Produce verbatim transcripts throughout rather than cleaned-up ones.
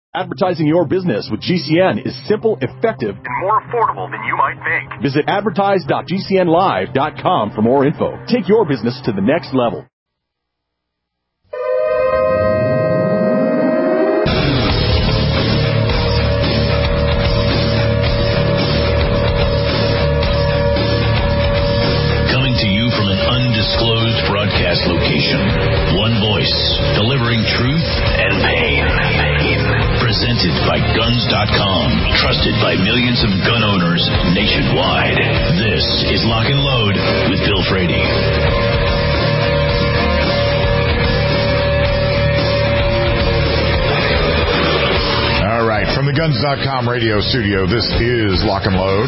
Advertising your business with G C N is simple, effective, and more affordable than you might think. Visit advertise dot g c n live dot com for more info. Take your business to the next level. Coming to you from an undisclosed broadcast location. One voice, delivering truth and pain. Presented by guns dot com, trusted by millions of gun owners nationwide. This is Lock and Load with Bill Frady. All right, from the guns dot com radio studio, this is Lock and Load.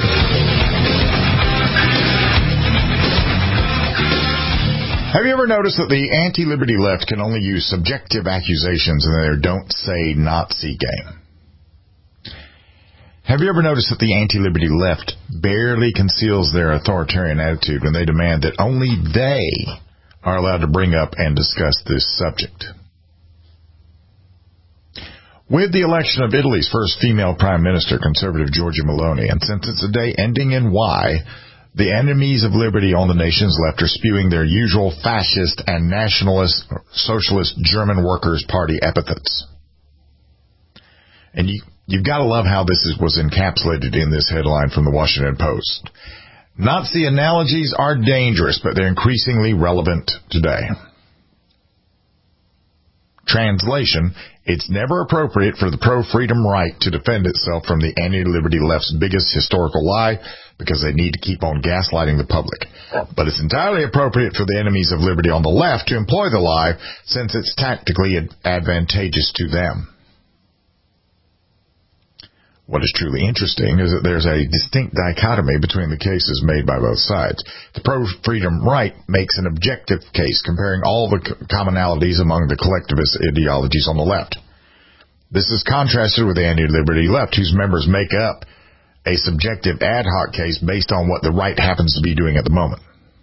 Have you ever noticed that the anti-liberty left can only use subjective accusations in their don't say Nazi game? Have you ever noticed that the anti-liberty left barely conceals their authoritarian attitude when they demand that only they are allowed to bring up and discuss this subject? With the election of Italy's first female prime minister, conservative Giorgia Meloni, and since it's a day ending in Y, the enemies of liberty on the nation's left are spewing their usual fascist and nationalist socialist German Workers' Party epithets. And you, you've got to love how this is, was encapsulated in this headline from the Washington Post. Nazi analogies are dangerous, but they're increasingly relevant today. Translation, it's never appropriate for the pro-freedom right to defend itself from the anti-liberty left's biggest historical lie because they need to keep on gaslighting the public. But it's entirely appropriate for the enemies of liberty on the left to employ the lie since it's tactically advantageous to them. What is truly interesting is that there's a distinct dichotomy between the cases made by both sides. The pro-freedom right makes an objective case comparing all the commonalities among the collectivist ideologies on the left. This is contrasted with the anti-liberty left, whose members make up a subjective ad hoc case based on what the right happens to be doing at the moment.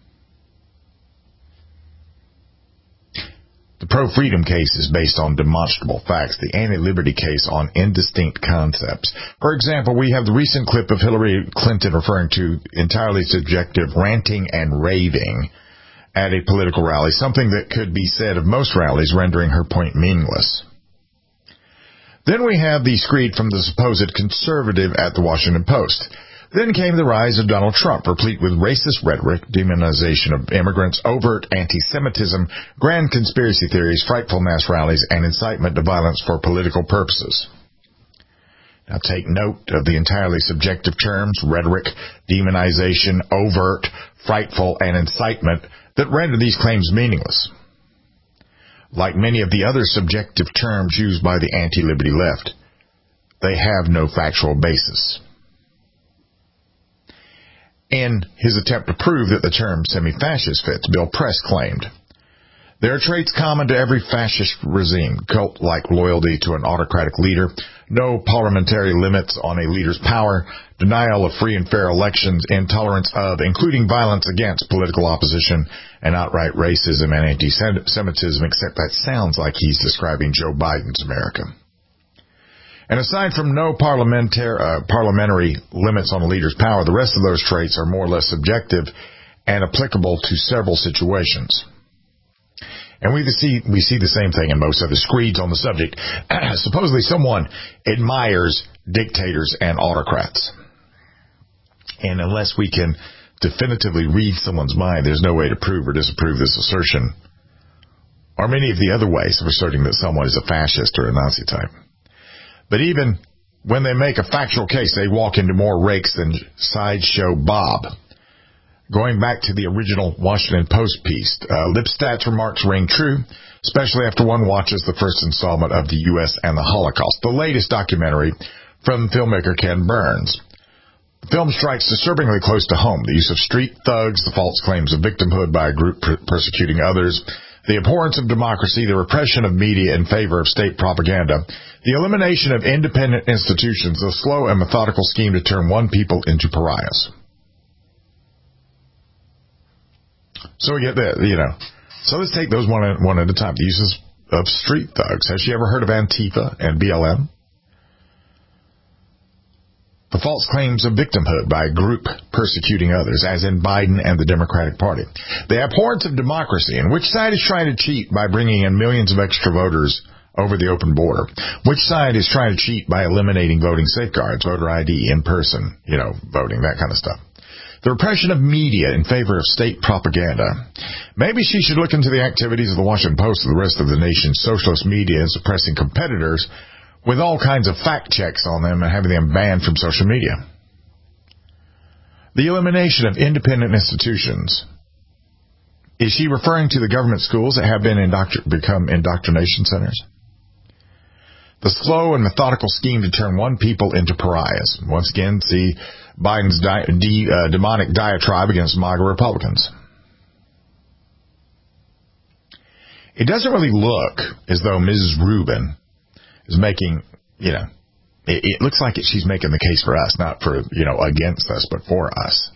The pro-freedom case is based on demonstrable facts, the anti-liberty case on indistinct concepts. For example, we have the recent clip of Hillary Clinton referring to entirely subjective ranting and raving at a political rally, something that could be said of most rallies, rendering her point meaningless. Then we have the screed from the supposed conservative at the Washington Post. Then came the rise of Donald Trump, replete with racist rhetoric, demonization of immigrants, overt anti-Semitism, grand conspiracy theories, frightful mass rallies, and incitement to violence for political purposes. Now take note of the entirely subjective terms, rhetoric, demonization, overt, frightful, and incitement that render these claims meaningless. Like many of the other subjective terms used by the anti-liberty left, they have no factual basis. In his attempt to prove that the term semi-fascist fits, Bill Press claimed, there are traits common to every fascist regime, cult-like loyalty to an autocratic leader, no parliamentary limits on a leader's power, denial of free and fair elections, intolerance of, including violence against political opposition, and outright racism and anti-Semitism, except that sounds like he's describing Joe Biden's America. And aside from no parliamentary, uh, parliamentary limits on a leader's power, the rest of those traits are more or less subjective and applicable to several situations. And we see we see the same thing in most other screeds on the subject. Supposedly someone admires dictators and autocrats. And unless we can definitively read someone's mind, there's no way to prove or disapprove this assertion, or many of the other ways of asserting that someone is a fascist or a Nazi type. But even when they make a factual case, they walk into more rakes than Sideshow Bob. Going back to the original Washington Post piece, uh, Lipstat's remarks ring true, especially after one watches the first installment of The U S and the Holocaust, the latest documentary from filmmaker Ken Burns. The film strikes disturbingly close to home. The use of street thugs, the false claims of victimhood by a group per- persecuting others, the abhorrence of democracy, the repression of media in favor of state propaganda, the elimination of independent institutions, a slow and methodical scheme to turn one people into pariahs. So we get that, you know. So let's take those one at, one at a time. The uses of street thugs. Has she ever heard of Antifa and B L M? The false claims of victimhood by a group persecuting others, as in Biden and the Democratic Party. The abhorrence of democracy, and which side is trying to cheat by bringing in millions of extra voters over the open border? Which side is trying to cheat by eliminating voting safeguards, voter I D, in-person, you know, voting, that kind of stuff? The repression of media in favor of state propaganda. Maybe she should look into the activities of the Washington Post and the rest of the nation's socialist media in suppressing competitors with all kinds of fact checks on them and having them banned from social media. The elimination of independent institutions. Is she referring to the government schools that have been indoctr- become indoctrination centers? The slow and methodical scheme to turn one people into pariahs. Once again, see Biden's di- de- uh, demonic diatribe against MAGA Republicans. It doesn't really look as though Missus Rubin is making, you know, it, it looks like it, she's making the case for us, not for, you know, against us, but for us.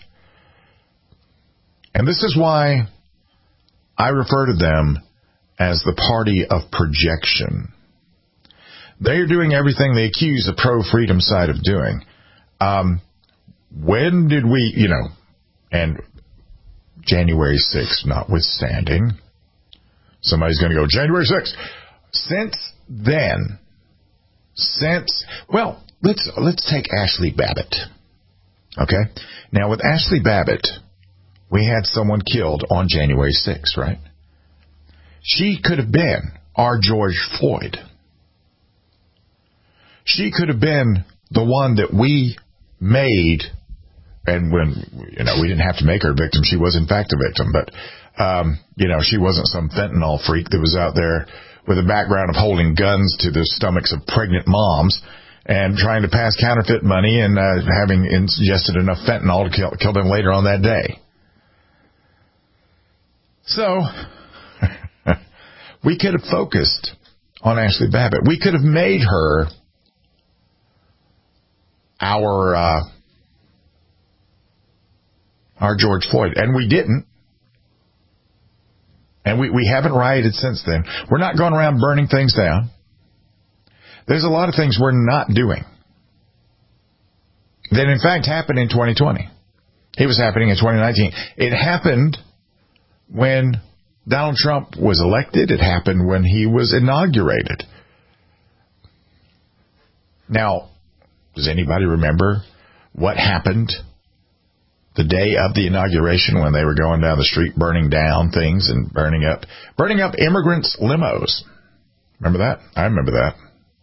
And this is why I refer to them as the party of projection. They're doing everything they accuse the pro-freedom side of doing. Um, when did we, you know, and January sixth notwithstanding, somebody's going to go, January sixth. Since then, Since, well, let's let's take Ashley Babbitt. Okay? Now, with Ashley Babbitt, we had someone killed on January sixth, right? She could have been our George Floyd. She could have been the one that we made, and when, you know, we didn't have to make her a victim. She was, in fact, a victim. But, um, you know, she wasn't some fentanyl freak that was out there with a background of holding guns to the stomachs of pregnant moms and trying to pass counterfeit money and uh, having ingested enough fentanyl to kill, kill them later on that day. So, we could have focused on Ashley Babbitt. We could have made her our, uh, our George Floyd, and we didn't. And we, we haven't rioted since then. We're not going around burning things down. There's a lot of things we're not doing that, in fact, happened in twenty twenty. It was happening in twenty nineteen. It happened when Donald Trump was elected. It happened when he was inaugurated. Now, does anybody remember what happened the day of the inauguration when they were going down the street burning down things and burning up burning up immigrants' limos? Remember that? I remember that.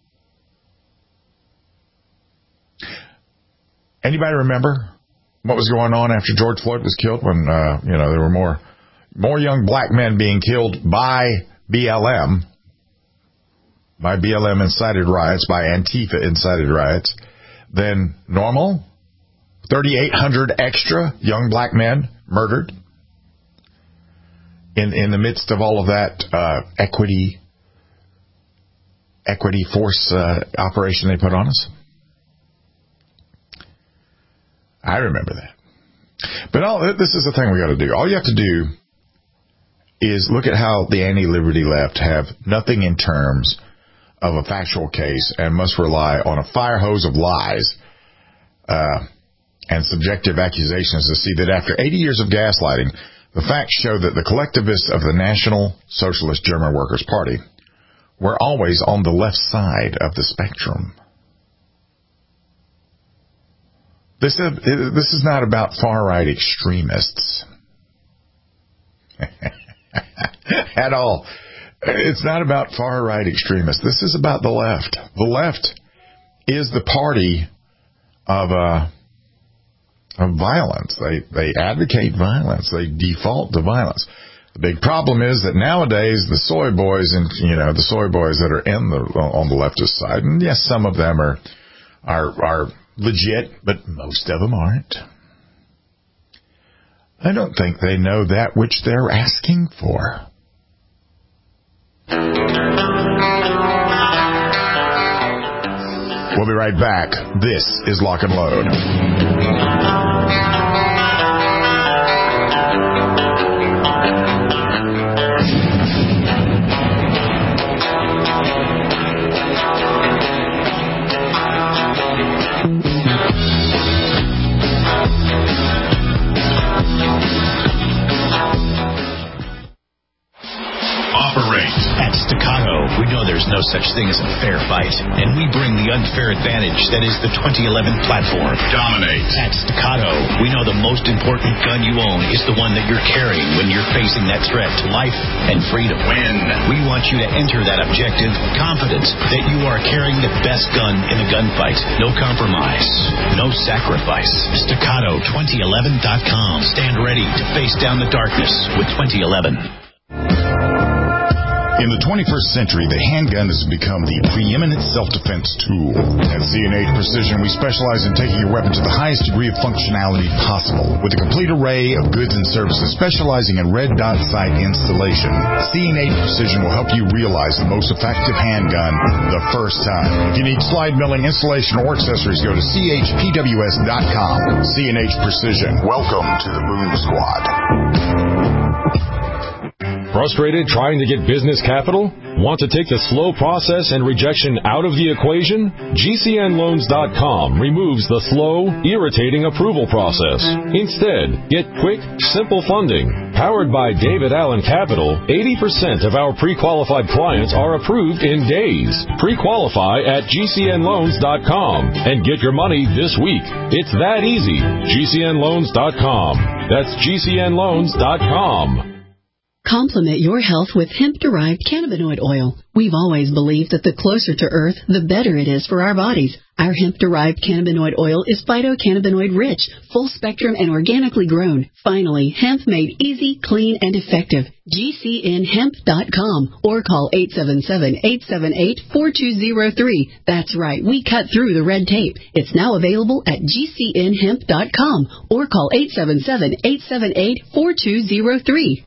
Anybody remember what was going on after George Floyd was killed when, uh, you know, there were more more young black men being killed by B L M, by B L M-incited riots, by Antifa-incited riots, than normal? thirty-eight hundred extra young black men murdered in in the midst of all of that uh, equity equity force uh, operation they put on us. I remember that. But all this is the thing we got to do. All you have to do is look at how the anti-liberty left have nothing in terms of a factual case and must rely on a fire hose of lies uh, and subjective accusations to see that after eighty years of gaslighting, the facts show that the collectivists of the National Socialist German Workers' Party were always on the left side of the spectrum. This is, this is not about far-right extremists at all. It's not about far-right extremists. This is about the left. The left is the party of uh, of violence. They they advocate violence. They default to violence. The big problem is that nowadays the soy boys and you know the soy boys that are in the on the leftist side, and yes, some of them are are are legit, but most of them aren't. I don't think they know that which they're asking for. We'll be right back. This is Lock and Load. no such thing as a fair fight, and we bring the unfair advantage that is the twenty eleven platform. Dominate. At Staccato, we know the most important gun you own is the one that you're carrying when you're facing that threat to life and freedom. Win. We want you to enter that objective confident that you are carrying the best gun in the gunfight. No compromise. No sacrifice. Staccato twenty eleven dot com. Stand ready to face down the darkness with twenty eleven. In the twenty-first century, the handgun has become the preeminent self-defense tool. At C and H Precision, we specialize in taking your weapon to the highest degree of functionality possible. With a complete array of goods and services specializing in red dot sight installation, C and H Precision will help you realize the most effective handgun the first time. If you need slide milling, installation, or accessories, go to C H P W S dot com. C and H Precision. Welcome to the Boom Squad. Frustrated trying to get business capital? Want to take the slow process and rejection out of the equation? G C N loans dot com removes the slow, irritating approval process. Instead, get quick, simple funding. Powered by David Allen Capital, eighty percent of our pre-qualified clients are approved in days. Pre-qualify at G C N loans dot com and get your money this week. It's that easy. G C N loans dot com. That's G C N loans dot com. Complement your health with hemp-derived cannabinoid oil. We've always believed that the closer to Earth, the better it is for our bodies. Our hemp-derived cannabinoid oil is phytocannabinoid-rich, full-spectrum, and organically grown. Finally, hemp made easy, clean, and effective. G C N hemp dot com or call eight seven seven, eight seven eight, four two zero three. That's right, we cut through the red tape. It's now available at G C N hemp dot com or call eight seven seven, eight seven eight, four two zero three.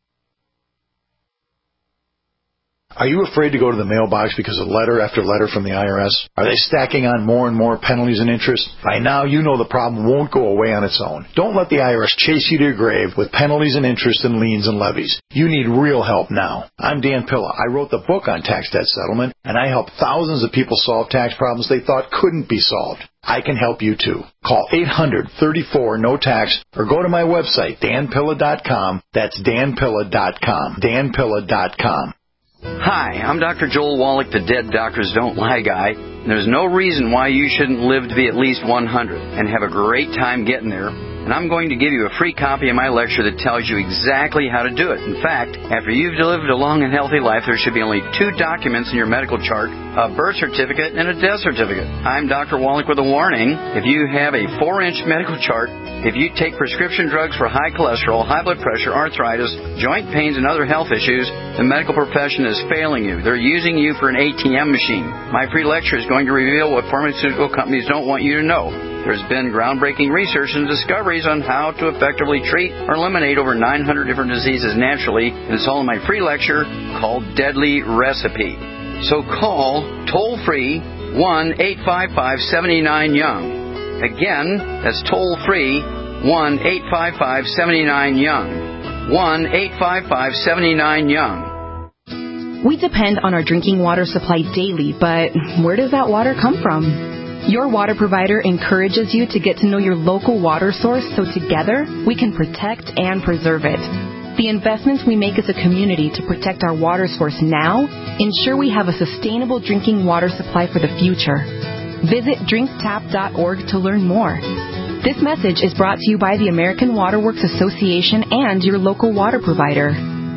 Are you afraid to go to the mailbox because of letter after letter from the I R S? Are they stacking on more and more penalties and interest? By now, you know the problem won't go away on its own. Don't let the I R S chase you to your grave with penalties and interest and liens and levies. You need real help now. I'm Dan Pilla. I wrote the book on tax debt settlement, and I help thousands of people solve tax problems they thought couldn't be solved. I can help you too. Call eight hundred, thirty-four, no tax or go to my website, dan pilla dot com. That's dan pilla dot com. dan pilla dot com. Hi, I'm Doctor Joel Wallach, the Dead Doctors Don't Lie guy. There's no reason why you shouldn't live to be at least one hundred and have a great time getting there. And I'm going to give you a free copy of my lecture that tells you exactly how to do it. In fact, after you've lived a long and healthy life, there should be only two documents in your medical chart, a birth certificate and a death certificate. I'm Doctor Wallach with a warning. If you have a four-inch medical chart, if you take prescription drugs for high cholesterol, high blood pressure, arthritis, joint pains, and other health issues, the medical profession is failing you. They're using you for an A T M machine. My free lecture is going to reveal what pharmaceutical companies don't want you to know. There's been groundbreaking research and discoveries on how to effectively treat or eliminate over nine hundred different diseases naturally, and it's all in my free lecture called Deadly Recipe. So call toll-free one eight five five, seven nine, young. Again, that's toll-free one eight five five, seven nine, young. one eight five five, seven nine, young. We depend on our drinking water supply daily, but where does that water come from? Your water provider encourages you to get to know your local water source so together we can protect and preserve it. The investments we make as a community to protect our water source now ensure we have a sustainable drinking water supply for the future. Visit drink tap dot org to learn more. This message is brought to you by the American Water Works Association and your local water provider.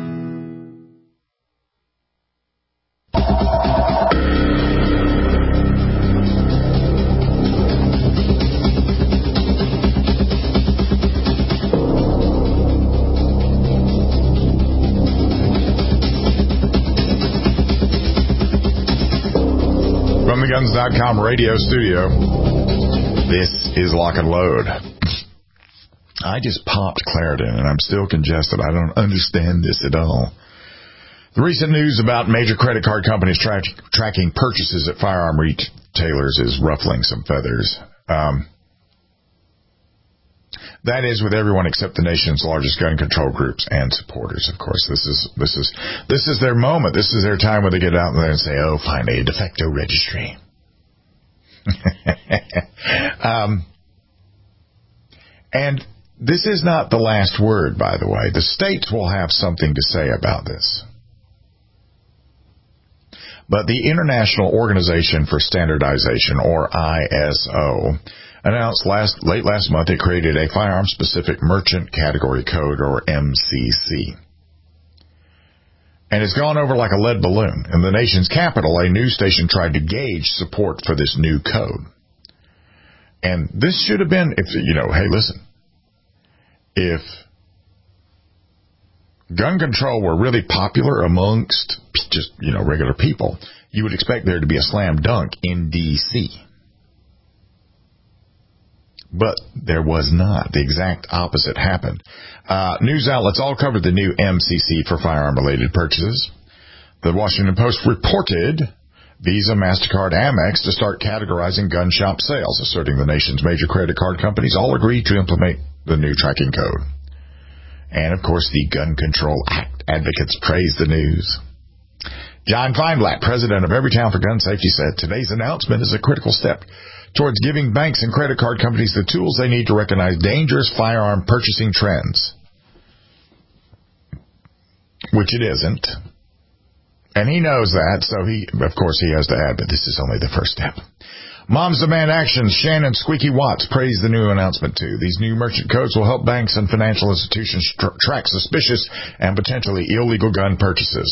guns dot com radio studio. This is Lock and Load. I just popped Claritin and I'm still congested. I don't understand this at all. The recent news about major credit card companies tra- tracking purchases at firearm retailers is ruffling some feathers. Um, that is with everyone except the nation's largest gun control groups and supporters. Of course, this is this is this is their moment. This is their time where they get out there and say, "Oh, finally, a de facto registry." um, and this is not the last word, by the way. The states will have something to say about this. But the International Organization for Standardization, or I S O, announced last late last month it created a firearm-specific merchant category code, or M C C. And it's gone over like a lead balloon. In the nation's capital, a news station tried to gauge support for this new code. And this should have been, if you know, hey, listen, if gun control were really popular amongst just, you know, regular people, you would expect there to be a slam dunk in D C But there was not. The exact opposite happened. Uh, news outlets all covered the new M C C for firearm-related purchases. The Washington Post reported Visa, MasterCard, Amex to start categorizing gun shop sales, asserting the nation's major credit card companies all agreed to implement the new tracking code. And, of course, the Gun Control Act advocates praised the news. John Feinblatt, president of Everytown for Gun Safety, said, today's announcement is a critical step towards giving banks and credit card companies the tools they need to recognize dangerous firearm purchasing trends. Which it isn't. And he knows that, so he, of course, he has to add, but this is only the first step. Moms Demand Action's Shannon Squeaky Watts praised the new announcement, too. These new merchant codes will help banks and financial institutions tr- track suspicious and potentially illegal gun purchases.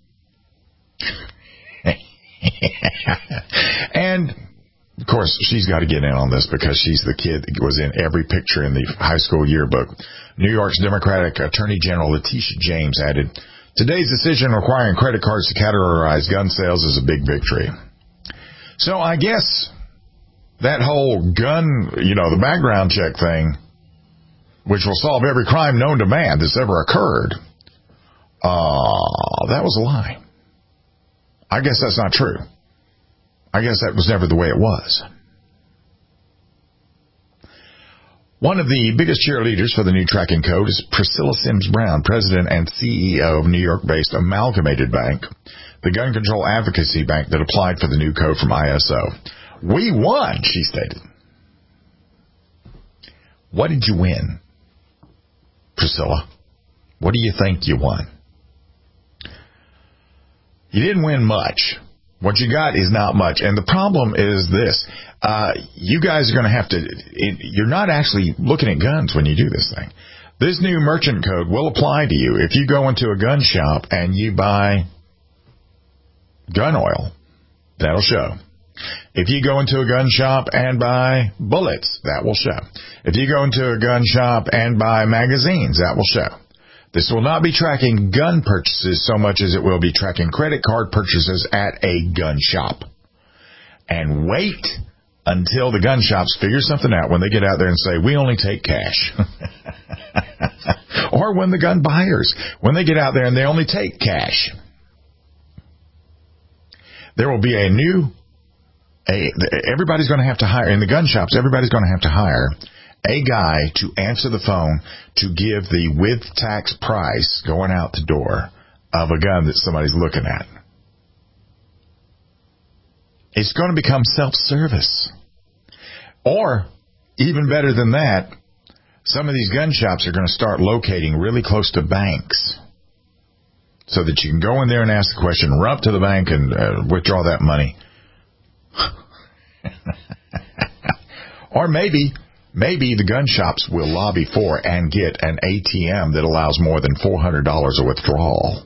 And, of course, she's got to get in on this because she's the kid that was in every picture in the high school yearbook. New York's Democratic Attorney General Letitia James added, today's decision requiring credit cards to categorize gun sales is a big victory. So I guess that whole gun, you know, the background check thing, which will solve every crime known to man that's ever occurred, uh, that was a lie. I guess that's not true. I guess that was never the way it was. One of the biggest cheerleaders for the new tracking code is Priscilla Sims Brown, president and C E O of New York-based Amalgamated Bank, the gun control advocacy bank that applied for the new code from I S O. We won, she stated. What did you win, Priscilla? What do you think you won? You didn't win much. What you got is not much. And the problem is this. Uh, you guys are going to have to, it, you're not actually looking at guns when you do this thing. This new merchant code will apply to you if you go into a gun shop and you buy gun oil. That'll show. If you go into a gun shop and buy bullets, that will show. If you go into a gun shop and buy magazines, that will show. This will not be tracking gun purchases so much as it will be tracking credit card purchases at a gun shop. And wait until the gun shops figure something out when they get out there and say, we only take cash. Or when the gun buyers, when they get out there and they only take cash. There will be a new, a, everybody's going to have to hire, in the gun shops, everybody's going to have to hire a guy to answer the phone to give the with tax price going out the door of a gun that somebody's looking at. It's going to become self-service. Or, even better than that, some of these gun shops are going to start locating really close to banks so that you can go in there and ask the question, run up to the bank and uh, withdraw that money. Or maybe... Maybe the gun shops will lobby for and get an A T M that allows more than four hundred dollars a withdrawal.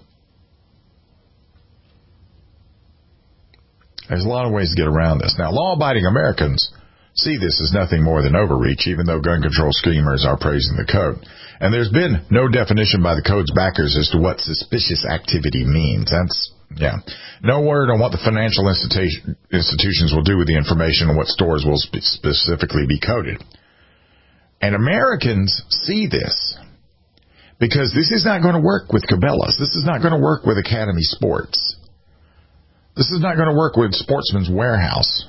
There's a lot of ways to get around this. Now, law-abiding Americans see this as nothing more than overreach, even though gun control schemers are praising the code. And there's been no definition by the code's backers as to what suspicious activity means. That's, yeah. No word on what the financial institution, institutions will do with the information and what stores will spe- specifically be coded. And Americans see this because this is not going to work with Cabela's. This is not going to work with Academy Sports. This is not going to work with Sportsman's Warehouse.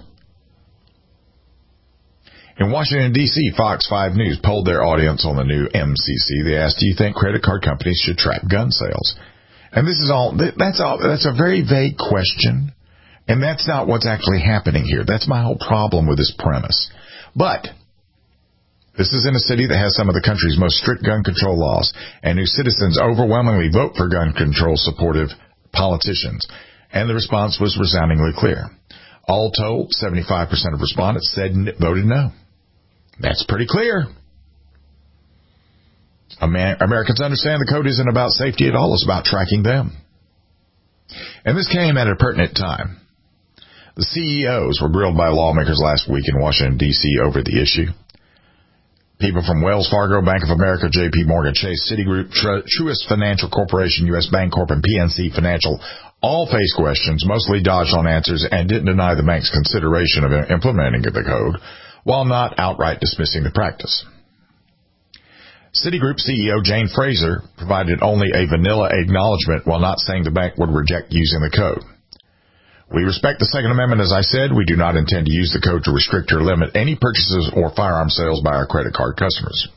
In Washington, D C, Fox five News polled their audience on the new M C C. They asked, do you think credit card companies should track gun sales? And this is all, that's all, that's a very vague question. And that's not what's actually happening here. That's my whole problem with this premise. But this is in a city that has some of the country's most strict gun control laws and whose citizens overwhelmingly vote for gun control supportive politicians. and the response was resoundingly clear. All told, seventy-five percent of respondents said voted no. That's pretty clear. Americans understand the code isn't about safety at all. It's about tracking them. And this came at a pertinent time. The C E Os were grilled by lawmakers last week in Washington, D C over the issue. People from Wells Fargo, Bank of America, J P Morgan Chase, Citigroup, Truist Financial Corporation, U S Bancorp, and P N C Financial all faced questions, mostly dodged on answers, and didn't deny the bank's consideration of implementing the code, while not outright dismissing the practice. Citigroup C E O Jane Fraser provided only a vanilla acknowledgement while not saying the bank would reject using the code. We respect the Second Amendment, as I said. We do not intend to use the code to restrict or limit any purchases or firearm sales by our credit card customers.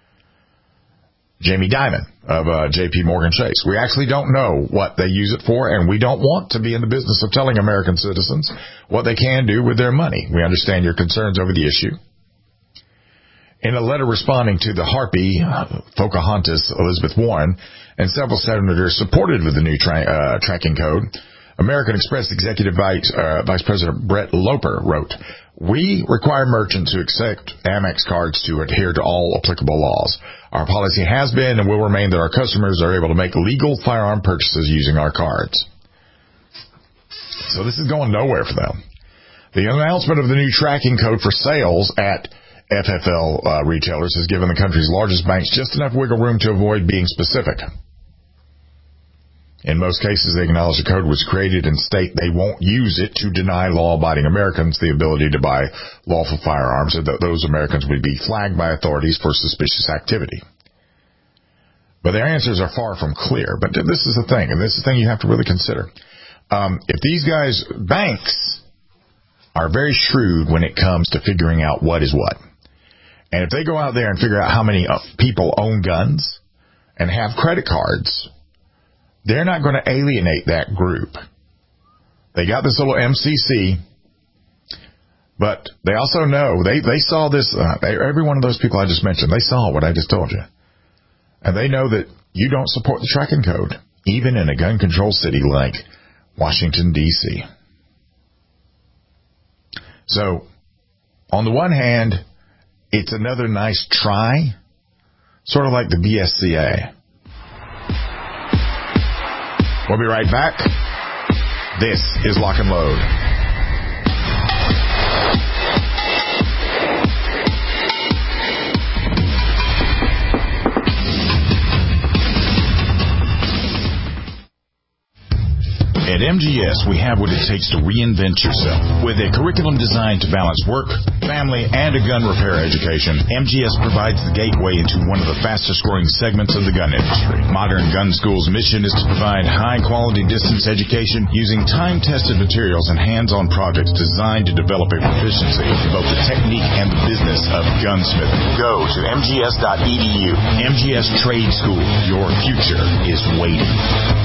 Jamie Dimon of uh, J P Morgan Chase. We actually don't know what they use it for, and we don't want to be in the business of telling American citizens what they can do with their money. We understand your concerns over the issue. In a letter responding to the harpy, Pocahontas Elizabeth Warren, and several senators supported with the new tra- uh, tracking code, American Express Executive Vice, uh, Vice President Brett Loper wrote, "We require merchants who accept Amex cards to adhere to all applicable laws. Our policy has been and will remain that our customers are able to make legal firearm purchases using our cards." So this is going nowhere for them. The announcement of the new tracking code for sales at F F L uh, retailers has given the country's largest banks just enough wiggle room to avoid being specific. In most cases, they acknowledge the code was created and state they won't use it to deny law-abiding Americans the ability to buy lawful firearms, and that those Americans would be flagged by authorities for suspicious activity. But their answers are far from clear. But this is the thing, and this is the thing you have to really consider. Um, if these guys, banks, are very shrewd when it comes to figuring out what is what. And if they go out there and figure out how many people own guns and have credit cards, they're not going to alienate that group. They got this little M C C, but they also know, they, they saw this, uh, every one of those people I just mentioned, they saw what I just told you. And they know that you don't support the tracking code, even in a gun-controlled city like Washington, D C So, on the one hand, it's another nice try, sort of like the B S C A. We'll be right back. This is Lock and Load. At M G S, we have what it takes to reinvent yourself. With a curriculum designed to balance work, family, and a gun repair education, M G S provides the gateway into one of the fastest-growing segments of the gun industry. Modern Gun School's mission is to provide high-quality distance education using time-tested materials and hands-on projects designed to develop a proficiency in both the technique and the business of gunsmithing. Go to m g s dot e d u. M G S Trade School. Your future is waiting.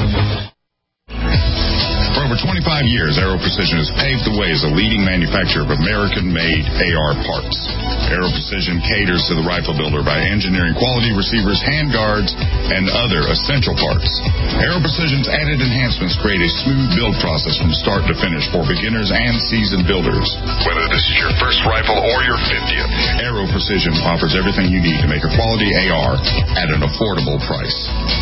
For over twenty-five years, Aero Precision has paved the way as a leading manufacturer of American-made A R parts. Aero Precision caters to the rifle builder by engineering quality receivers, handguards, and other essential parts. Aero Precision's added enhancements create a smooth build process from start to finish for beginners and seasoned builders. Whether this is your first rifle or your fiftieth, Aero Precision offers everything you need to make a quality A R at an affordable price.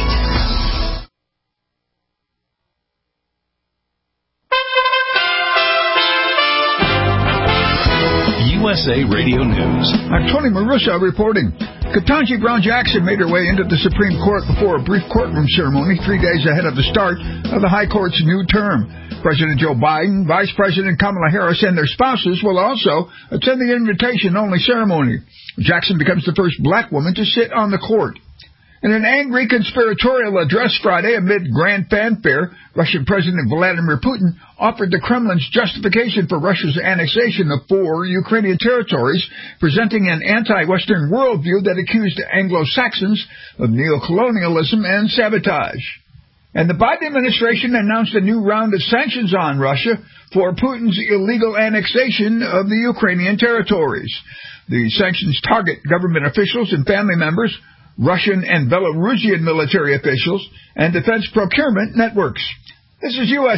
U S A Radio News. I'm Tony Marussa reporting. Ketanji Brown Jackson made her way into the Supreme Court before a brief courtroom ceremony three days ahead of the start of the High Court's new term. President Joe Biden, Vice President Kamala Harris, and their spouses will also attend the invitation-only ceremony. Jackson becomes the first black woman to sit on the court. In an angry conspiratorial address Friday amid grand fanfare, Russian President Vladimir Putin offered the Kremlin's justification for Russia's annexation of four Ukrainian territories, presenting an anti-Western worldview that accused Anglo-Saxons of neocolonialism and sabotage. And the Biden administration announced a new round of sanctions on Russia for Putin's illegal annexation of the Ukrainian territories. The sanctions target government officials and family members, Russian and Belarusian military officials, and defense procurement networks. This is U S A.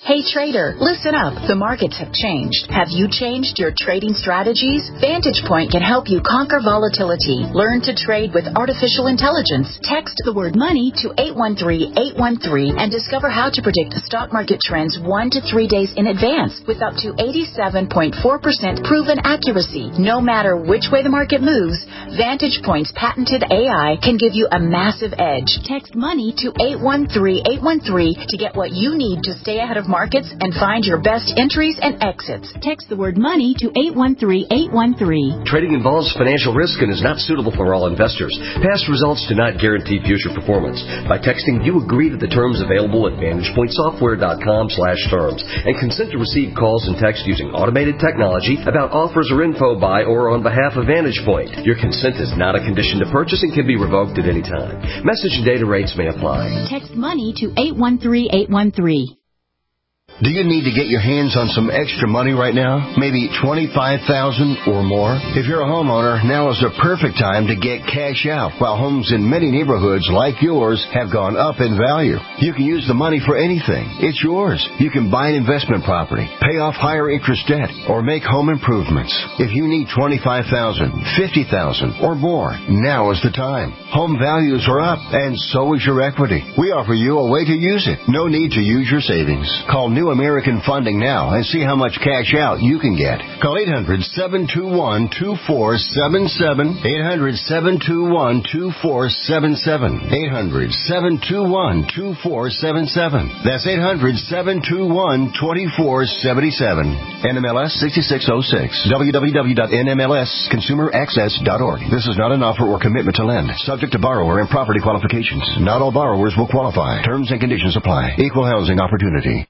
Hey trader, listen up. The markets have changed. Have you changed your trading strategies? Vantage Point can help you conquer volatility. Learn to trade with artificial intelligence. Text the word money to eight one three, eight one three and discover how to predict stock market trends one to three days in advance with up to eighty-seven point four percent proven accuracy. No matter which way the market moves, Vantage Point's patented A I can give you a massive edge. Text money to eight one three, eight one three to get what you need to stay ahead of markets and find your best entries and exits. Text the word money to eight one three, eight one three. Trading involves financial risk and is not suitable for all investors. Past results do not guarantee future performance. By texting, you agree to the terms available at vantage point software dot com slash terms and consent to receive calls and text using automated technology about offers or info by or on behalf of Vantage Point. Your consent is not a condition to purchase and can be revoked at any time. Message and data rates may apply. Text money to eight one three, eight one three. Do you need to get your hands on some extra money right now? Maybe twenty-five thousand dollars or more? If you're a homeowner, now is the perfect time to get cash out while homes in many neighborhoods like yours have gone up in value. You can use the money for anything. It's yours. You can buy an investment property, pay off higher interest debt, or make home improvements. If you need twenty-five thousand dollars, fifty thousand dollars, or more, now is the time. Home values are up, and so is your equity. We offer you a way to use it. No need to use your savings. Call New American Funding now and see how much cash out you can get. Call eight hundred, seven two one, two four seven seven, eight hundred, seven two one, two four seven seven, eight hundred, seven two one, two four seven seven. That's eight hundred, seven two one, two four seven seven. N M L S six six zero six. w w w dot n m l s consumer access dot org. This is not an offer or commitment to lend. Subject to borrower and property qualifications. Not all borrowers will qualify. Terms and conditions apply. Equal housing opportunity.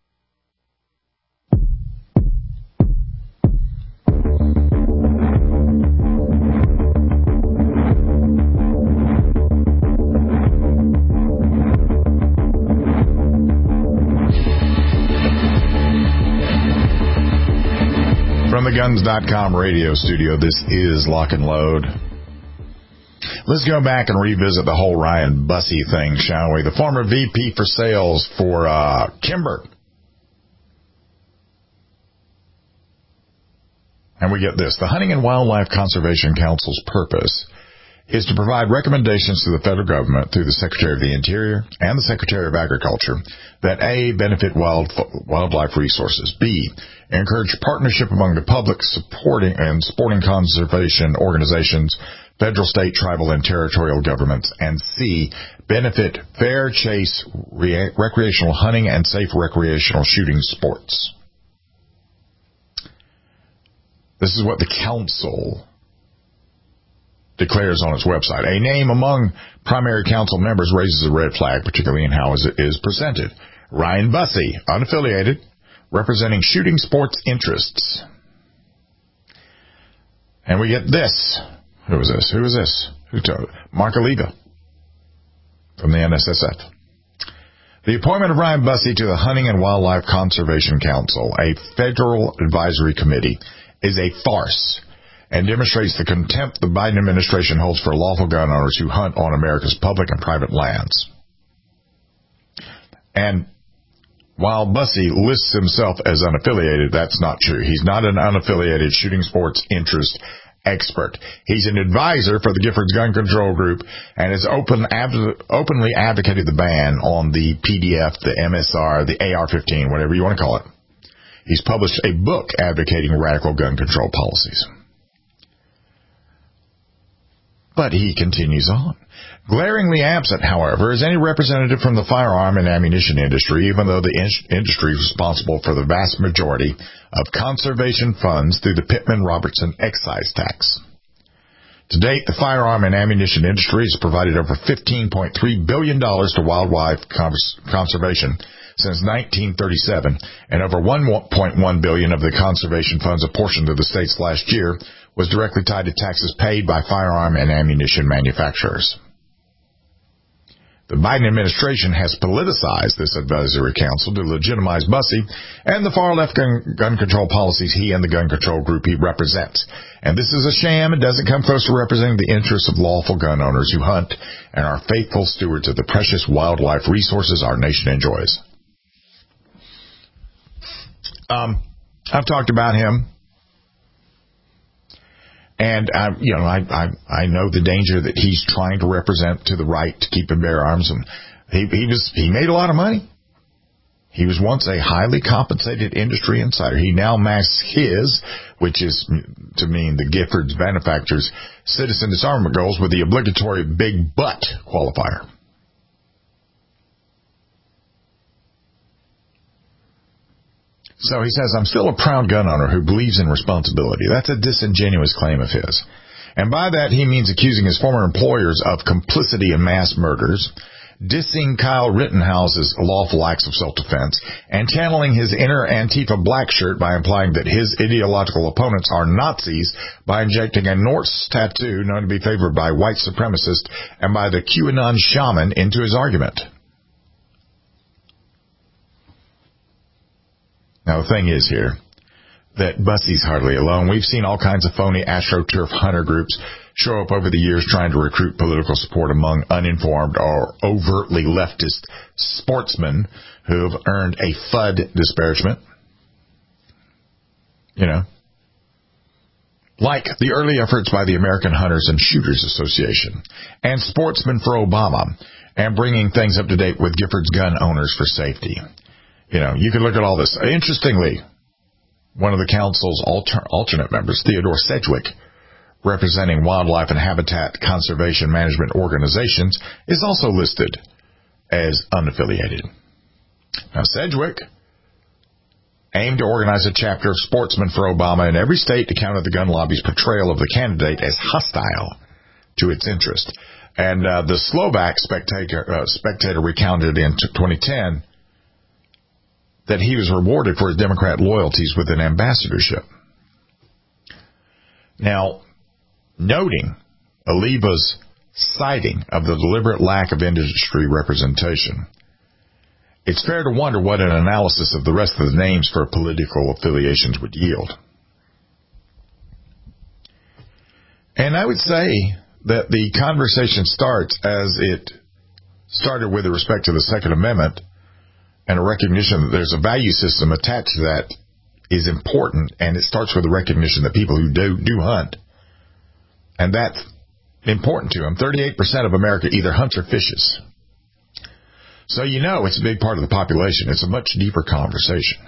From the guns dot com radio studio, this is Lock and Load. Let's go back and revisit the whole Ryan Busse thing, shall we? The former V P for sales for uh, Kimber. And we get this. The Hunting and Wildlife Conservation Council's purpose is to provide recommendations to the federal government through the Secretary of the Interior and the Secretary of Agriculture that A, benefit wild, wildlife resources, B, encourage partnership among the public supporting and supporting conservation organizations, federal, state, tribal, and territorial governments, and C, benefit fair chase, re- recreational hunting, and safe recreational shooting sports. This is what the council declares on its website. A name among primary council members raises a red flag, particularly in how it is presented. Ryan Busse, unaffiliated, representing shooting sports interests. And we get this. Who is this? Who is this? Who told? Mark Aliga from the N S S F. The appointment of Ryan Busse to the Hunting and Wildlife Conservation Council, a federal advisory committee, is a farce and demonstrates the contempt the Biden administration holds for lawful gun owners who hunt on America's public and private lands. And while Busse lists himself as unaffiliated, that's not true. He's not an unaffiliated shooting sports interest expert. He's an advisor for the Giffords Gun Control Group and has open, ab- openly advocated the ban on the P D F, the M S R, the A R fifteen, whatever you want to call it. He's published a book advocating radical gun control policies. But he continues on. Glaringly absent, however, is any representative from the firearm and ammunition industry, even though the in- industry is responsible for the vast majority of conservation funds through the Pittman-Robertson excise tax. To date, the firearm and ammunition industry has provided over fifteen point three billion dollars to wildlife cons- conservation since nineteen thirty-seven, and over one point one billion dollars of the conservation funds apportioned to the states last year was directly tied to taxes paid by firearm and ammunition manufacturers. The Biden administration has politicized this advisory council to legitimize Busse and the far-left gun, gun control policies he and the gun control group he represents. And this is a sham. It doesn't come close to representing the interests of lawful gun owners who hunt and are faithful stewards of the precious wildlife resources our nation enjoys. Um, I've talked about him. And, I, you know, I, I, I know the danger that he's trying to represent to the right to keep and bear arms. And he, he was, he made a lot of money. He was once a highly compensated industry insider. He now masks his, which is to mean the Giffords manufacturers, citizen disarmament goals with the obligatory big butt qualifier. So he says, I'm still a proud gun owner who believes in responsibility. That's a disingenuous claim of his. And by that, he means accusing his former employers of complicity in mass murders, dissing Kyle Rittenhouse's lawful acts of self-defense, and channeling his inner Antifa black shirt by implying that his ideological opponents are Nazis by injecting a Norse tattoo known to be favored by white supremacists and by the QAnon shaman into his argument. Now, the thing is here that Bussey's hardly alone. We've seen all kinds of phony AstroTurf hunter groups show up over the years trying to recruit political support among uninformed or overtly leftist sportsmen who have earned a F U D disparagement. You know, like the early efforts by the American Hunters and Shooters Association and Sportsmen for Obama and bringing things up to date with Giffords gun owners for safety. You know, you can look at all this. Interestingly, one of the council's alter- alternate members, Theodore Sedgwick, representing wildlife and habitat conservation management organizations, is also listed as unaffiliated. Now, Sedgwick aimed to organize a chapter of Sportsmen for Obama in every state to counter the gun lobby's portrayal of the candidate as hostile to its interest. And uh, the Slovak Spectator, uh, Spectator recounted in twenty ten that he was rewarded for his Democrat loyalties with an ambassadorship. Now, noting Aliba's citing of the deliberate lack of industry representation, it's fair to wonder what an analysis of the rest of the names for political affiliations would yield. And I would say that the conversation starts as it started with respect to the Second Amendment, and a recognition that there's a value system attached to that is important, and it starts with the recognition that people who do do hunt, and that's important to them. thirty-eight percent of America either hunts or fishes. So you know it's a big part of the population. It's a much deeper conversation.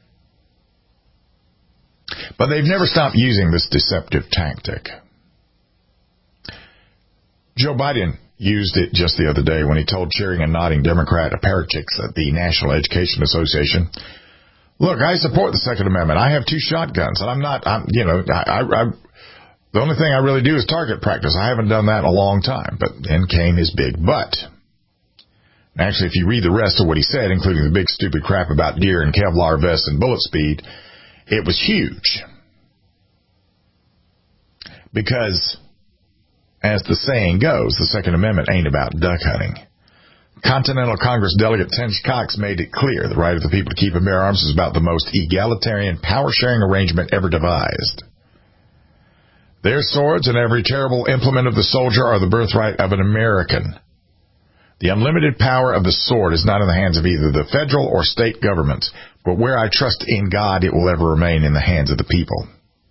But they've never stopped using this deceptive tactic. Joe Biden used it just the other day when he told cheering and nodding Democrat apparatchiks at the National Education Association, look, I support the Second Amendment. I have two shotguns, and I'm not, I'm, you know, I, I, I, the only thing I really do is target practice. I haven't done that in a long time. But then came his big but. Actually, if you read the rest of what he said, including the big stupid crap about deer and Kevlar vests and bullet speed, it was huge. Because, as the saying goes, the Second Amendment ain't about duck hunting. Continental Congress Delegate Tench Cox made it clear the right of the people to keep and bear arms is about the most egalitarian power-sharing arrangement ever devised. Their swords and every terrible implement of the soldier are the birthright of an American. The unlimited power of the sword is not in the hands of either the federal or state governments, but where I trust in God, it will ever remain in the hands of the people.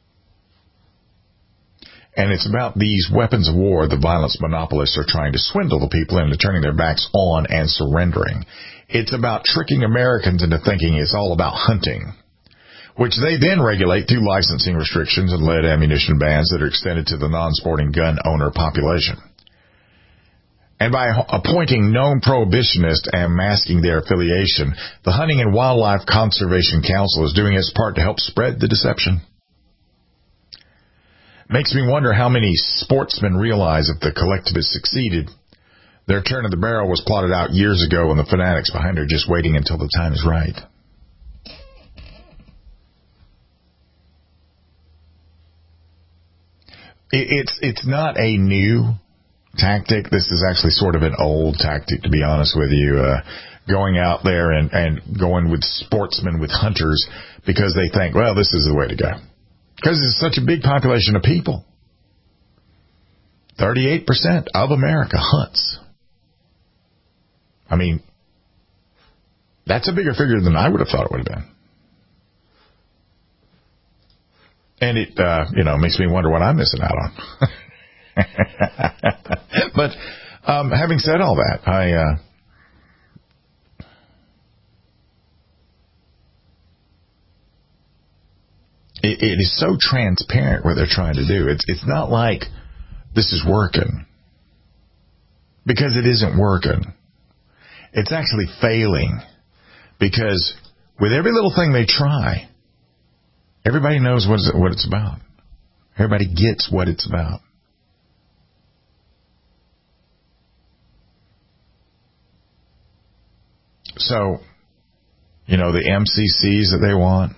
And it's about these weapons of war the violence monopolists are trying to swindle the people into turning their backs on and surrendering. It's about tricking Americans into thinking it's all about hunting, which they then regulate through licensing restrictions and lead ammunition bans that are extended to the non-sporting gun owner population. And by appointing known prohibitionists and masking their affiliation, the Hunting and Wildlife Conservation Council is doing its part to help spread the deception. Makes me wonder how many sportsmen realize if the collectivists succeeded, their turn of the barrel was plotted out years ago and the fanatics behind are just waiting until the time is right. It's it's not a new tactic. This is actually sort of an old tactic, to be honest with you, uh, going out there and, and going with sportsmen, with hunters, because they think, well, this is the way to go. Because it's such a big population of people. thirty-eight percent of America hunts. I mean, that's a bigger figure than I would have thought it would have been. And it, uh, you know, makes me wonder what I'm missing out on. But um, having said all that, I... Uh, It, it is so transparent what they're trying to do. It's it's not like this is working, because it isn't working. It's actually failing, because with every little thing they try, everybody knows what it's, what it's about. Everybody gets what it's about. So, you know, the M C Cs that they want.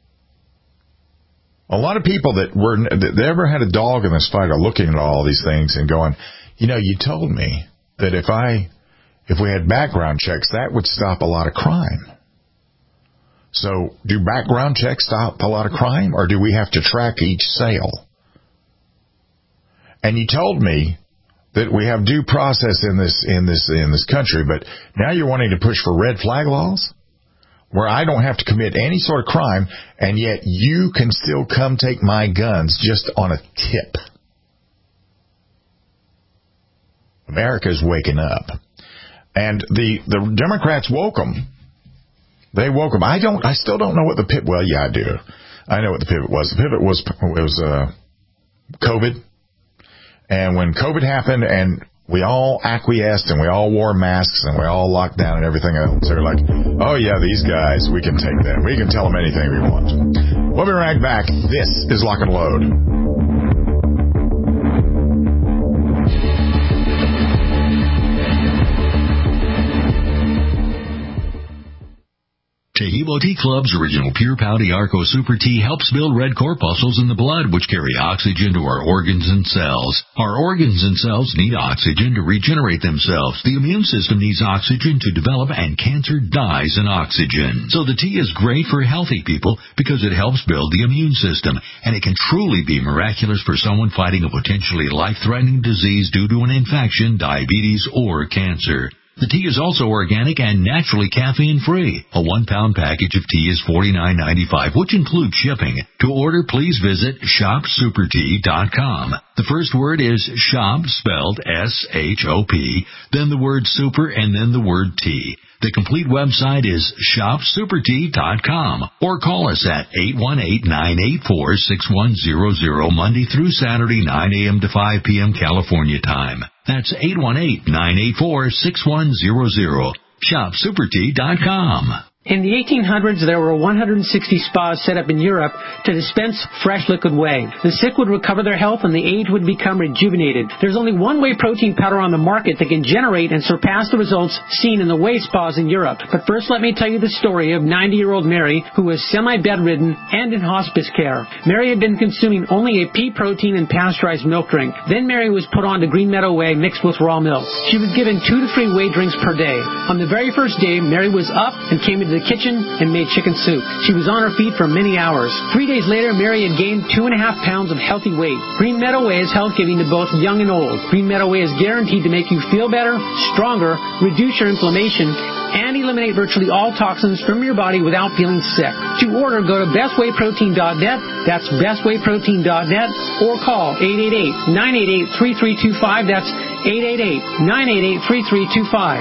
A lot of people that were that ever had a dog in this fight are looking at all these things and going, you know, you told me that if I, if we had background checks, that would stop a lot of crime. So do background checks stop a lot of crime, or do we have to track each sale? And you told me that we have due process in this, in this, in this country, but now you're wanting to push for red flag laws, where I don't have to commit any sort of crime, and yet you can still come take my guns just on a tip. America's waking up. And the, the Democrats woke them. They woke them. I don't, I still don't know what the pivot, well, yeah, I do. I know what the pivot was. The pivot was, it was, uh, COVID. And when COVID happened and we all acquiesced and we all wore masks and we all locked down and everything else, they're like, oh yeah, these guys, we can take them. We can tell them anything we want. We'll be right back. This is Lock and Load. Tehebo Tea Club's original Pure Pouty Arco Super Tea helps build red corpuscles in the blood, which carry oxygen to our organs and cells. Our organs and cells need oxygen to regenerate themselves. The immune system needs oxygen to develop, and cancer dies in oxygen. So the tea is great for healthy people because it helps build the immune system, and it can truly be miraculous for someone fighting a potentially life-threatening disease due to an infection, diabetes, or cancer. The tea is also organic and naturally caffeine-free. A one-pound package of tea is forty-nine ninety-five, which includes shipping. To order, please visit shop super tea dot com. The first word is shop, spelled S H O P, then the word super, and then the word tea. The complete website is shop super tea dot com, or call us at eight one eight, nine eight four, six one zero zero Monday through Saturday, nine a.m. to five p.m. California time. That's eight one eight, nine eight four, six one zero zero. shop super tea dot com. In the eighteen hundreds, there were one hundred sixty spas set up in Europe to dispense fresh liquid whey. The sick would recover their health and the aged would become rejuvenated. There's only one whey protein powder on the market that can generate and surpass the results seen in the whey spas in Europe. But first, let me tell you the story of ninety-year-old Mary, who was semi-bedridden and in hospice care. Mary had been consuming only a pea protein and pasteurized milk drink. Then Mary was put on to Green Meadow Whey mixed with raw milk. She was given two to three whey drinks per day. On the very first day, Mary was up and came into the kitchen and made chicken soup. She was on her feet for many hours. Three days later, Mary had gained two and a half pounds of healthy weight. Green Meadow Whey is health-giving to both young and old. Green Meadow Whey is guaranteed to make you feel better, stronger, reduce your inflammation, and eliminate virtually all toxins from your body without feeling sick. To order, go to best whey protein dot net. That's best whey protein dot net, or call eight eight eight, nine eight eight, three three two five. That's eight eight eight, nine eight eight, three three two five.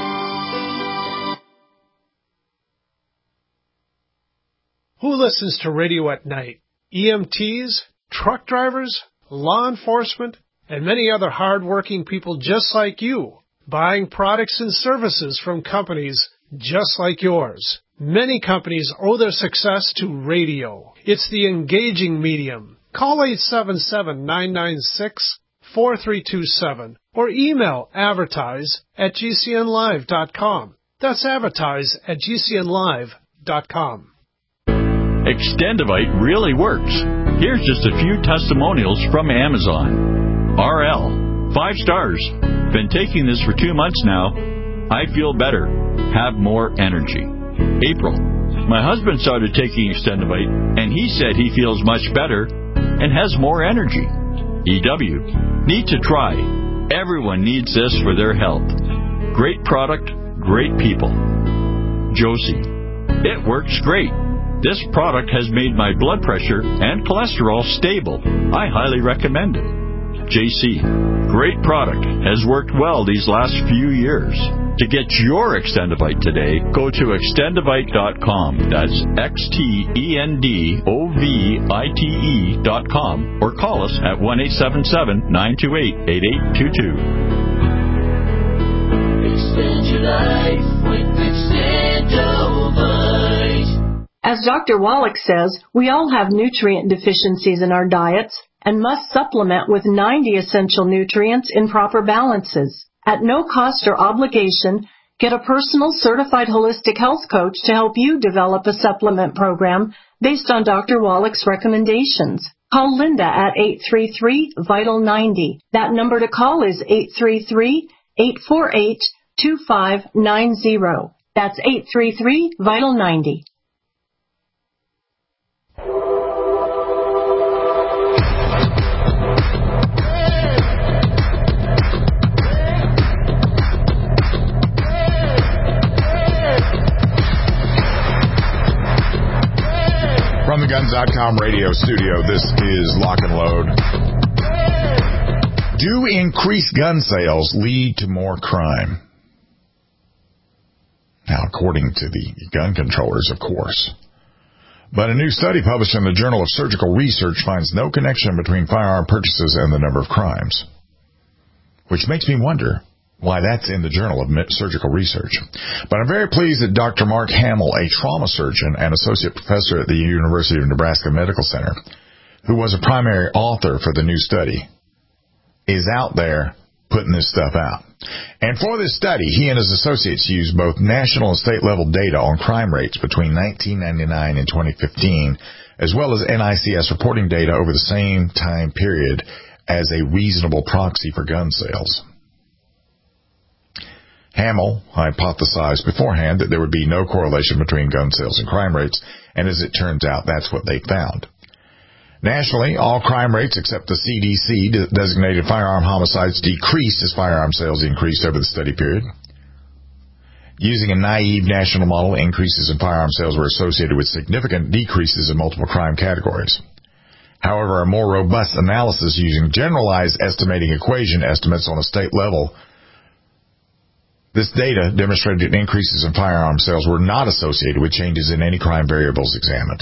Who listens to radio at night? E M Ts, truck drivers, law enforcement, and many other hard-working people just like you, buying products and services from companies just like yours. Many companies owe their success to radio. It's the engaging medium. Call eight seven seven, nine nine six, four three two seven or email advertise at g c n live dot com. That's advertise at g c n live dot com. Extendivite really works. Here's just a few testimonials from Amazon. R L, five stars. Been taking this for two months now. I feel better. Have more energy. April, my husband started taking Extendivite, and he said he feels much better and has more energy. E W, need to try. Everyone needs this for their health. Great product, great people. Josie, it works great. This product has made my blood pressure and cholesterol stable. I highly recommend it. J C, great product, has worked well these last few years. To get your Extendovite today, go to extendovite dot com. That's X T E N D O V I T E dot com or call us at one eight seven seven, nine two eight, eight eight two two. Extend your life with Extendovite. As Doctor Wallach says, we all have nutrient deficiencies in our diets and must supplement with ninety essential nutrients in proper balances. At no cost or obligation, get a personal certified holistic health coach to help you develop a supplement program based on Doctor Wallach's recommendations. Call Linda at eight three three, vital ninety. That number to call is eight three three, eight four eight, two five nine zero. That's eight three three, vital ninety. From the Guns dot com radio studio, this is Lock and Load. Do increased gun sales lead to more crime? Now, according to the gun controllers, of course. But a new study published in the Journal of Surgical Research finds no connection between firearm purchases and the number of crimes. Which makes me wonder why that's in the Journal of Surgical Research. But I'm very pleased that Doctor Mark Hamill, a trauma surgeon and associate professor at the University of Nebraska Medical Center, who was a primary author for the new study, is out there putting this stuff out. And for this study, he and his associates used both national and state-level data on crime rates between nineteen ninety-nine and twenty fifteen, as well as N I C S reporting data over the same time period as a reasonable proxy for gun sales. Hamill hypothesized beforehand that there would be no correlation between gun sales and crime rates, and as it turns out, that's what they found. Nationally, all crime rates except the C D C-designated firearm homicides decreased as firearm sales increased over the study period. Using a naive national model, increases in firearm sales were associated with significant decreases in multiple crime categories. However, a more robust analysis using generalized estimating equation estimates on a state level, this data demonstrated increases in firearm sales were not associated with changes in any crime variables examined.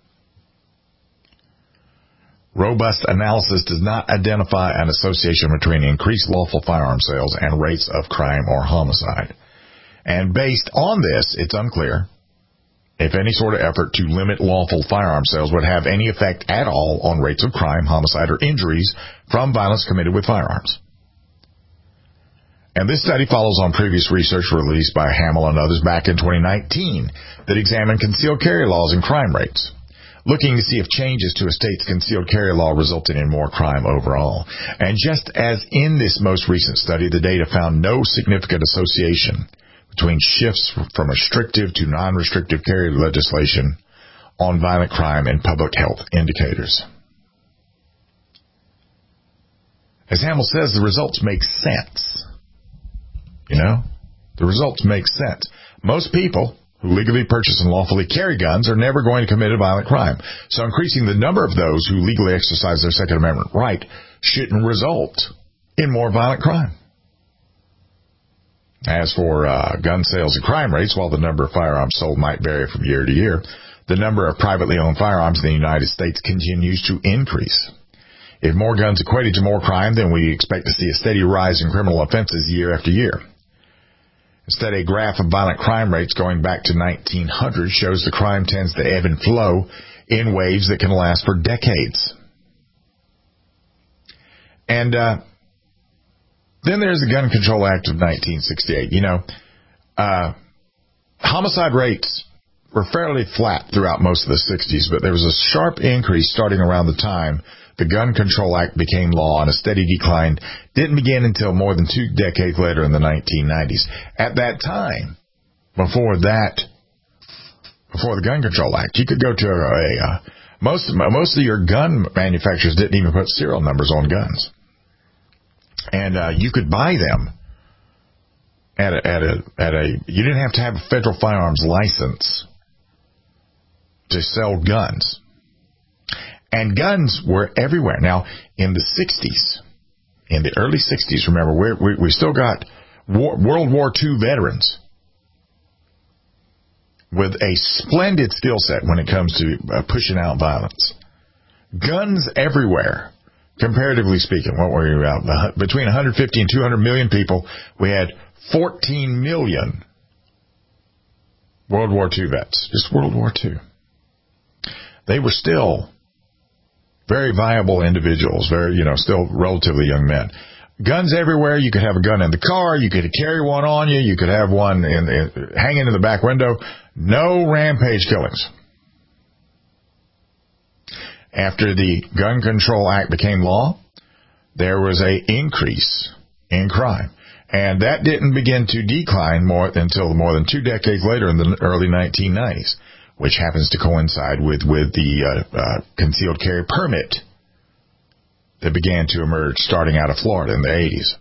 Robust analysis does not identify an association between increased lawful firearm sales and rates of crime or homicide. And based on this, it's unclear if any sort of effort to limit lawful firearm sales would have any effect at all on rates of crime, homicide, or injuries from violence committed with firearms. And this study follows on previous research released by Hamill and others back in twenty nineteen that examined concealed carry laws and crime rates, looking to see if changes to a state's concealed carry law resulted in more crime overall. And just as in this most recent study, the data found no significant association between shifts from restrictive to non-restrictive carry legislation on violent crime and public health indicators. As Hamill says, the results make sense. You know, the results make sense. Most people who legally purchase and lawfully carry guns are never going to commit a violent crime. So increasing the number of those who legally exercise their Second Amendment right shouldn't result in more violent crime. As for uh, gun sales and crime rates, while the number of firearms sold might vary from year to year, the number of privately owned firearms in the United States continues to increase. If more guns equated to more crime, then we expect to see a steady rise in criminal offenses year after year. Instead, a graph of violent crime rates going back to nineteen hundred shows the crime tends to ebb and flow in waves that can last for decades. And uh, then there's the Gun Control Act of nineteen sixty-eight. You know, uh, homicide rates were fairly flat throughout most of the sixties, but there was a sharp increase starting around the time the Gun Control Act became law, and a steady decline didn't begin until more than two decades later in the nineteen nineties. At that time, before that, before the Gun Control Act, you could go to a, a uh, most most of your gun manufacturers didn't even put serial numbers on guns, and uh, you could buy them at a, at a at a. You didn't have to have a federal firearms license to sell guns. And guns were everywhere. Now, in the sixties, in the early sixties, remember, we we, we still got war, World War Two veterans with a splendid skill set when it comes to uh, pushing out violence. Guns everywhere, comparatively speaking. What were we about? Between one hundred fifty and two hundred million people, we had fourteen million World War Two vets. Just World War Two. They were still very viable individuals, very, you know, still relatively young men. Guns everywhere. You could have a gun in the car. You could carry one on you. You could have one in, in, hanging in the back window. No rampage killings. After the Gun Control Act became law, there was an increase in crime. And that didn't begin to decline more until more than two decades later in the early nineteen nineties, which happens to coincide with, with the uh, uh, concealed carry permit that began to emerge starting out of Florida in the eighties.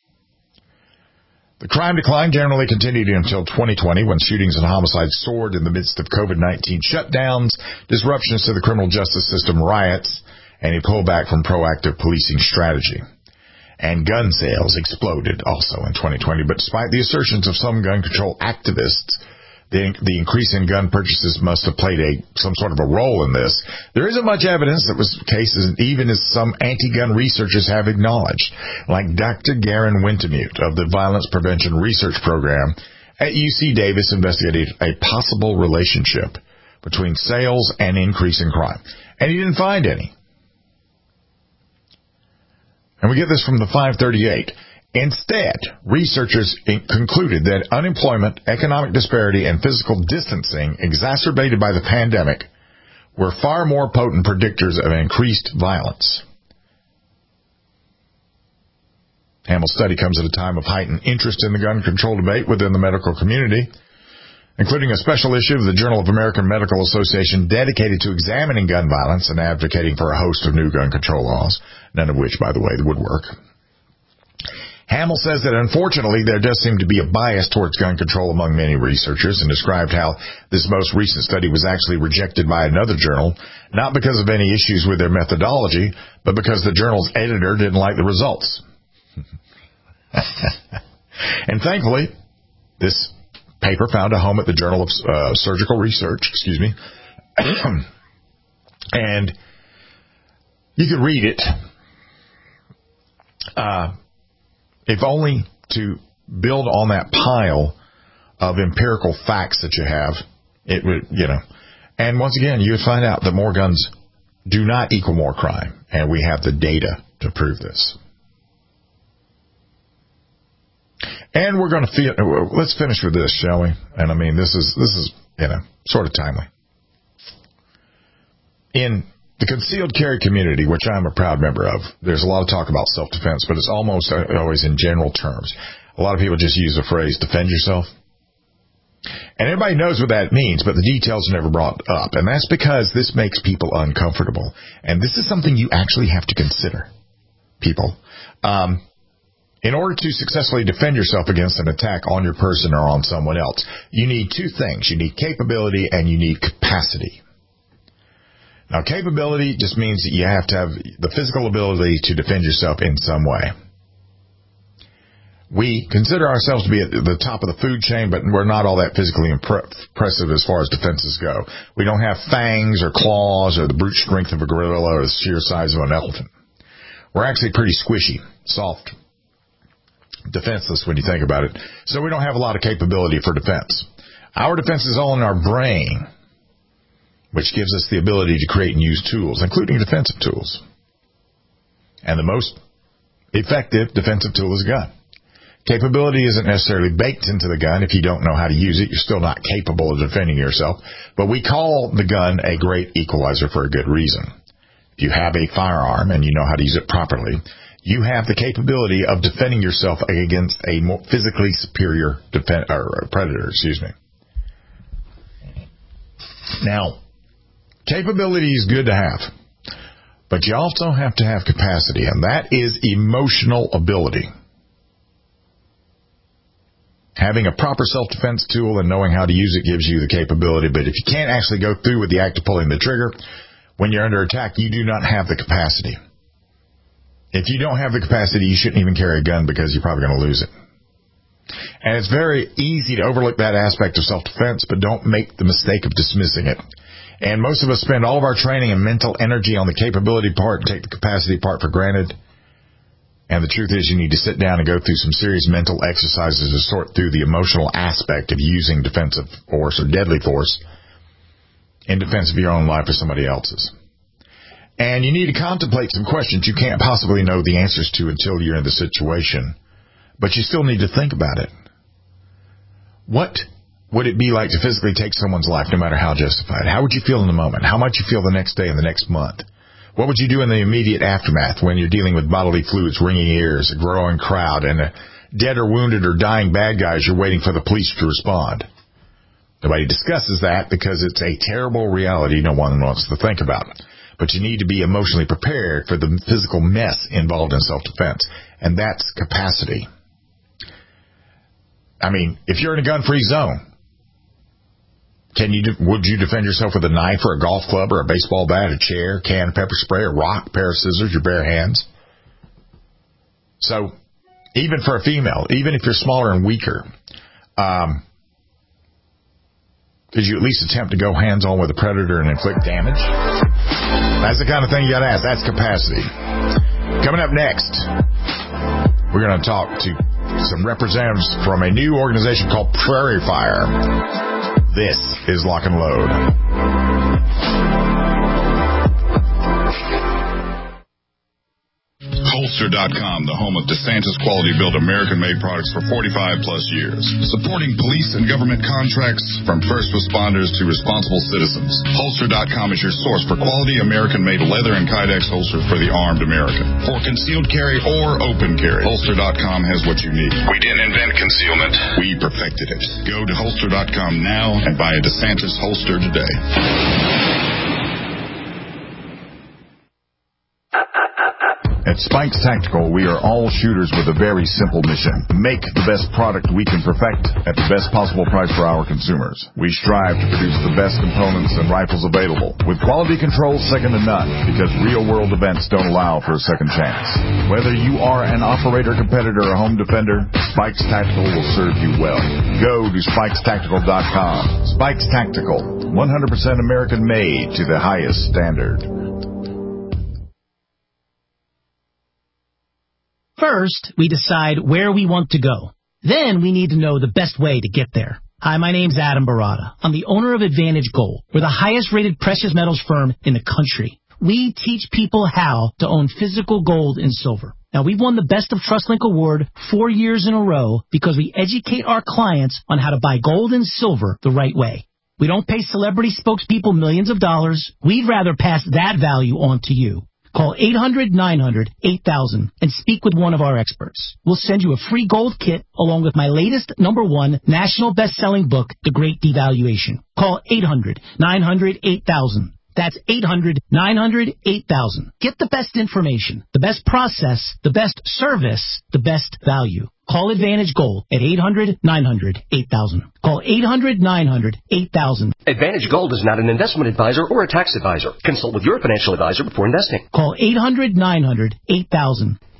The crime decline generally continued until twenty twenty, when shootings and homicides soared in the midst of COVID nineteen shutdowns, disruptions to the criminal justice system, riots, and a pullback from proactive policing strategy. And gun sales exploded also in twenty twenty. But despite the assertions of some gun control activists, the, the increase in gun purchases must have played a some sort of a role in this. There isn't much evidence that was the case, even as some anti-gun researchers have acknowledged, like Doctor Garen Wintemute of the Violence Prevention Research Program at U C Davis investigated a possible relationship between sales and increase in crime. And he didn't find any. And we get this from the five thirty-eight. Instead, researchers concluded that unemployment, economic disparity, and physical distancing exacerbated by the pandemic were far more potent predictors of increased violence. Hamill's study comes at a time of heightened interest in the gun control debate within the medical community, including a special issue of the Journal of American Medical Association dedicated to examining gun violence and advocating for a host of new gun control laws, none of which, by the way, would work. Hamill says that unfortunately there does seem to be a bias towards gun control among many researchers, and described how this most recent study was actually rejected by another journal, not because of any issues with their methodology, but because the journal's editor didn't like the results. And thankfully, this paper found a home at the Journal of uh, Surgical Research, excuse me, and you could read it, uh, if only to build on that pile of empirical facts that you have. It would, you know, and once again, you would find out that more guns do not equal more crime, and we have the data to prove this. And we're going to feel, let's finish with this, shall we? And I mean, this is, this is, you know, sort of timely. In the concealed carry community, which I'm a proud member of, there's a lot of talk about self-defense, but it's almost always in general terms. A lot of people just use the phrase, defend yourself. And everybody knows what that means, but the details are never brought up. And that's because this makes people uncomfortable. And this is something you actually have to consider, people. Um, In order to successfully defend yourself against an attack on your person or on someone else, you need two things. You need capability and you need capacity. Now, capability just means that you have to have the physical ability to defend yourself in some way. We consider ourselves to be at the top of the food chain, but we're not all that physically impressive as far as defenses go. We don't have fangs or claws or the brute strength of a gorilla or the sheer size of an elephant. We're actually pretty squishy, soft, defenseless when you think about it. So we don't have a lot of capability for defense. Our defense is all in our brain, which gives us the ability to create and use tools, including defensive tools. And the most effective defensive tool is a gun. Capability isn't necessarily baked into the gun. If you don't know how to use it, you're still not capable of defending yourself. But we call the gun a great equalizer for a good reason. If you have a firearm and you know how to use it properly, you have the capability of defending yourself against a more physically superior defend, or predator, excuse me. Now, capability is good to have, but you also have to have capacity, and that is emotional ability. Having a proper self-defense tool and knowing how to use it gives you the capability, but if you can't actually go through with the act of pulling the trigger, when you're under attack, you do not have the capacity. If you don't have the capacity, you shouldn't even carry a gun because you're probably going to lose it. And it's very easy to overlook that aspect of self-defense, but don't make the mistake of dismissing it. And most of us spend all of our training and mental energy on the capability part and take the capacity part for granted. And the truth is you need to sit down and go through some serious mental exercises to sort through the emotional aspect of using defensive force or deadly force in defense of your own life or somebody else's. And you need to contemplate some questions you can't possibly know the answers to until you're in the situation. But you still need to think about it. What would it be like to physically take someone's life, no matter how justified? How would you feel in the moment? How might you feel the next day and the next month? What would you do in the immediate aftermath when you're dealing with bodily fluids, ringing ears, a growing crowd, and a dead or wounded or dying bad guys you're waiting for the police to respond? Nobody discusses that because it's a terrible reality no one wants to think about. But you need to be emotionally prepared for the physical mess involved in self-defense, and that's capacity. I mean, if you're in a gun-free zone, Can you? Would you defend yourself with a knife or a golf club or a baseball bat, a chair, can of pepper spray, a rock, a pair of scissors, your bare hands? So, even for a female, even if you're smaller and weaker, um, could you at least attempt to go hands-on with a predator and inflict damage? That's the kind of thing you got to ask. That's capacity. Coming up next, we're going to talk to some representatives from a new organization called Prairie Fire. This is Lock and Load. Holster dot com, the home of DeSantis quality-built American-made products for forty-five plus years. Supporting police and government contracts from first responders to responsible citizens. Holster dot com is your source for quality American-made leather and Kydex holsters for the armed American. For concealed carry or open carry, Holster dot com has what you need. We didn't invent concealment. We perfected it. Go to Holster dot com now and buy a DeSantis holster today. At Spikes Tactical, we are all shooters with a very simple mission. Make the best product we can perfect at the best possible price for our consumers. We strive to produce the best components and rifles available, with quality control second to none, because real-world events don't allow for a second chance. Whether you are an operator, competitor, or home defender, Spikes Tactical will serve you well. Go to Spikes Tactical dot com. Spikes Tactical, one hundred percent American-made to the highest standard. First, we decide where we want to go. Then we need to know the best way to get there. Hi, my name's Adam Barada. I'm the owner of Advantage Gold. We're the highest-rated precious metals firm in the country. We teach people how to own physical gold and silver. Now, we've won the Best of TrustLink Award four years in a row because we educate our clients on how to buy gold and silver the right way. We don't pay celebrity spokespeople millions of dollars. We'd rather pass that value on to you. Call eight hundred, nine hundred, eight thousand and speak with one of our experts. We'll send you a free gold kit along with my latest number one national best-selling book, The Great Devaluation. Call eight hundred, nine hundred, eight thousand. That's eight hundred, nine hundred, eight thousand. Get the best information, the best process, the best service, the best value. Call Advantage Gold at eight hundred, nine hundred, eight thousand. Call eight hundred, nine hundred, eight thousand. Advantage Gold is not an investment advisor or a tax advisor. Consult with your financial advisor before investing. Call eight hundred, nine hundred, eight thousand.